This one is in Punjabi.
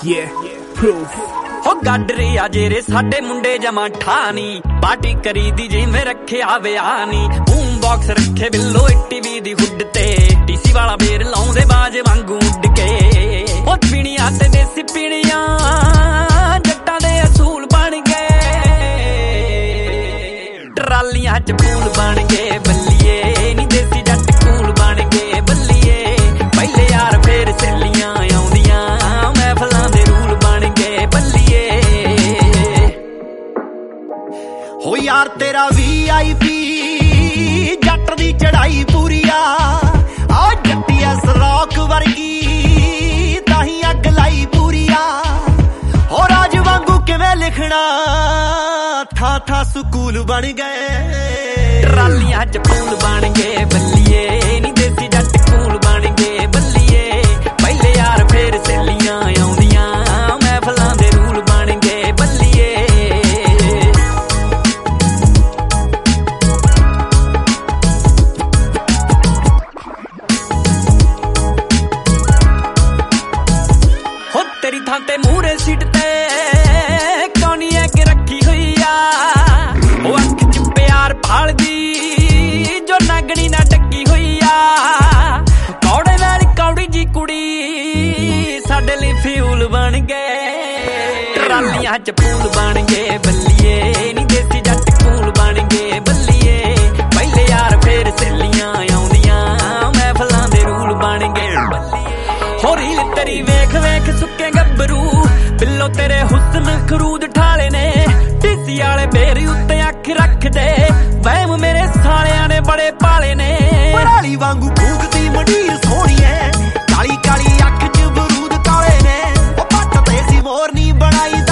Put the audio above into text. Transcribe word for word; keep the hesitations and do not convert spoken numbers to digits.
ਹੋ ਗੱਡਰੇ ਆ ਜਿਹੜੇ ਸਾਡੇ ਮੁੰਡੇ ਜਮਾ ਠਾਣੀ ਪਾਰਟੀ ਕਰੀ ਦੀ ਜਿਵੇਂ ਰੱਖਿਆ ਵਿਆਹ ਨੀ ਬੂਮ ਬਾਕਸ ਰੱਖੇ ਬਿੱਲੋ ਟੀਵੀ ਦੀ ਹੁੱਡ ਤੇ ਡੀਸੀ ਵਾਲਾ ਬੇਰ ਲਾਉਂਦੇ ਬਾਜ ਵਾਂਗੂ ਉੱਡ ਕੇ ਹੋ ਪੀਣੀਆਂ ਤੇ ਦੇਸੀ ਪੀਣੀਆਂ ਜੱਟਾਂ ਦੇ ਅਸੂਲ ਬਣ ਗਏ ਟਰਾਲੀਆਂ ਚ ਫੂਲ ਬਣ ਗਏ ਬੱਲੀਏ ਨੀ ਦੇਸੀ ਜੱਟ ਕੂਲ ਬਣ ਗਏ ਬੱਲੀਏ ਪਹਿਲੇ ਯਾਰ ਫੇਰ ਸੇਲੀਆਂ ਆਉਂਦੀਆਂ ਮਹਿਫਲਾਂ ਦੇ ਰੂਲ ਬਣ ਗਏ ਬੱਲੀਏ ਹੋ ਯਾਰ ਤੇਰਾ ਵੀ ਆਈ ਪੀ ਜੱਟ ਦੀ ਚੜਾਈ ਪੂਰੀ ਆ ਆ ਜੱਟੀ ਐਸ ਰੌਕ ਵਰਗੀ ਤਾਹੀਂ ਅੱਗ ਲਾਈ ਪੂਰੀ ਆ ਹੋ ਰਾਜ ਵਾਂਗੂ ਕਿਵੇਂ ਲਿਖਣਾ ਥਾਂ ਥਾਂ ਸਕੂਲ ਬਣ ਗਏ ਟਰਾਲੀਆਂ ਚ ਫੂਲ ਬਣ ਗਏ ਬੱਲੀਏ ਨੀ ਦੇਸੀ ਜੱਟ ਕੂਲ ਬਣ ਗਏ ਬੱਲੀਏ ਪਹਿਲੇ ਯਾਰ ਫੇਰ ਸੇਲੀਆਂ ਆਉਂਦੀਆਂ ਮਹਿਫਲਾਂ ਦੇ ਰੂਲ ਬਣ ਗਏ ਬੱਲੀਏ ਹੋ ਤੇਰੀ ਥਾਂ ਤੇ ਮੂਹਰੇ ਸੀਟ ਤੇ ਕੌਣੀ ਐ ਕਿ ਰੱਖੀ ਹੋਈ ਆ ਉਹ ਅੱਖ ਚ ਪਿਆਰ ਭਾਲਦੀ ਜੋ ਨਾਗਣੀ ਨਾ ਡੱਕੀ ਹੋਈ ਆ ਕੌੜੇ ਨਾਲ ਕੌੜੀ ਜੀ ਕੁੜੀ ਸਾਡੇ ਲਈ ਫਿਊਲ ਬਣ ਗਏ ਟਰਾਲੀਆਂ ਚ ਫੂਲ ਬਣ ਗਏ ਬੱਲੀਏ ਨੀ ਦੇਸੀ ਜੱਟ ਕੂਲ ਬਣ ਗਏ ਬੱਲੀਏ ਪਹਿਲੇ ਯਾਰ ਫੇਰ ਸੇਲੀਆਂ ਆਉਂਦੀਆਂ ਮਹਿਫਲਾਂ ਦੇ ਰੂਲ ਬਣ ਗਏ ਹੋ ਰੀਲ ਤੇਰੀ ਵੇਖ ਵੇਖ ਸੁੱਕੇ ਗੱਭਰੂ ਬਿੱਲੋ ਤੇਰੇ ਹੁਸਨ ਖਰੂਦ ਠਾਲੇ ਨੇ ਢੀਸੀ ਵਾਲੇ ਬੇਰ ਉੱਤੇ ਅੱਖ ਰੱਖਦੇ ਵਹਿਮ ਮੇਰੇ ਸਾਲਿਆਂ ਨੇ ਬੜੇ ਪਾਲੇ ਨੇ ਪਰਾਲੀ ਵਾਂਗੂ ਫੂਕਦੀ ਮੰਡੀਰ ਸੋਹਣੀਏ ਕਾਲੀ ਕਾਲੀ ਅੱਖ ਚ ਬਰੂਦ ਕਾਲੇ ਨੇ ਉਹ ਪੱਟ ਤੇ ਸੀ ਮੋਰਨੀ ਬਣਾਈ